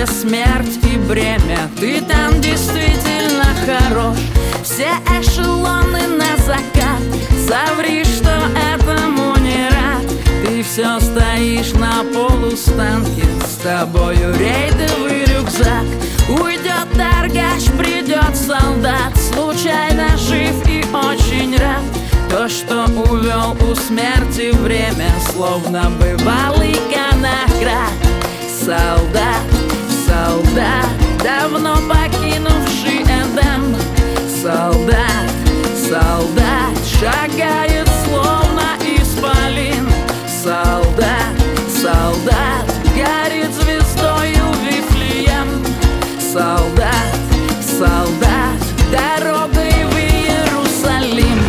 где смерть и бремя, ты там действительно хорош. Все эшелоны на закат, соври, что этому не рад. Ты все стоишь на полустанке, с тобою рейдовый рюкзак. Уйдет торгач, придет солдат, случайно жив и очень рад. То, что увел у смерти время, словно бывалый конократ. Солдат, солдат, давно покинувший Эдем. Солдат, солдат, шагает словно исполин. Солдат, солдат, горит звездою Вифлеем. Солдат, солдат, дорогой в Иерусалим.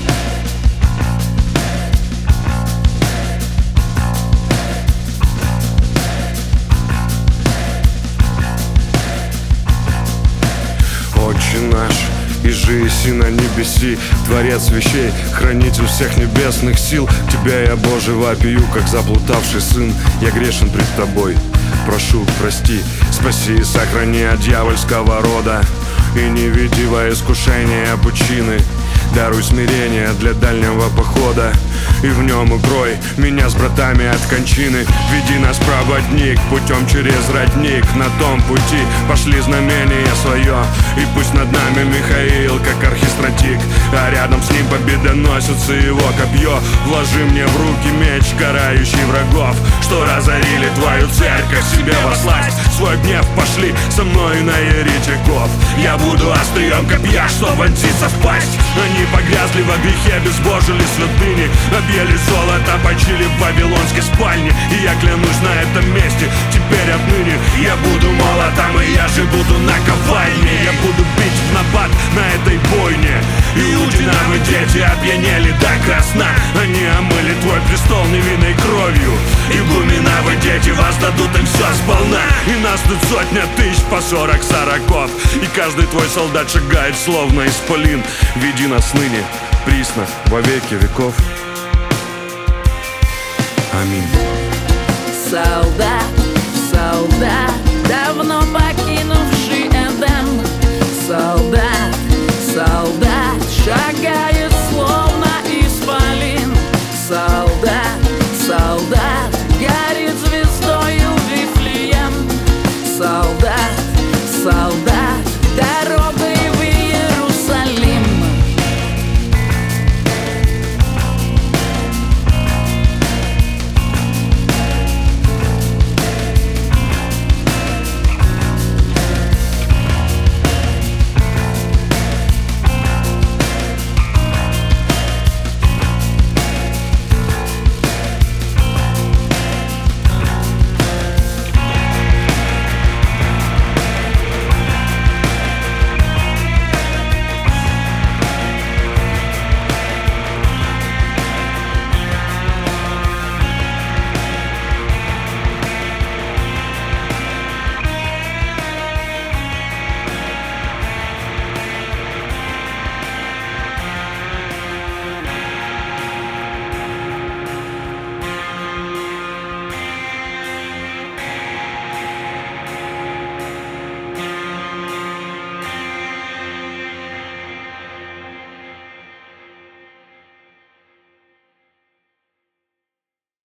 Отче наш, иже еси на небеси, Творец вещей, хранитель всех небесных сил. Тебя я, Боже, вопию, как заплутавший сын. Я грешен пред Тобой, прошу, прости, спаси и сохрани от дьявольского рода, и не веди во искушение пучины. Даруй смирение для дальнего похода, и в нем укрой меня с братами от кончины. Веди нас, проводник, путем через родник. На том пути пошли знамение свое, и пусть над нами Михаил, как архистратик, а рядом с ним победоносится его копье. Вложи мне в руки меч, карающий врагов, что разорили Твою церковь себе восласть. Свой гнев пошли со мной на еретиков. Я буду острием копья, что вонзится в пасть. Они погрязли во грехе, безбожили святыни, объели золото, почили в вавилонской спальне. И я клянусь на этом месте, теперь отныне я буду молотом, и я же буду наковальне. Я буду бить в набат на этой бойне. Иудинамы дети опьянели до красна, они омыли Твой престол невинной кровью. Игуменавы дети воздадут им все сполна, и нас тут сотня тысяч по 40 сороков, и каждый Твой солдат шагает словно исполин. Веди нас ныне, присно, во веки веков. Аминь. Солдат, солдат, давно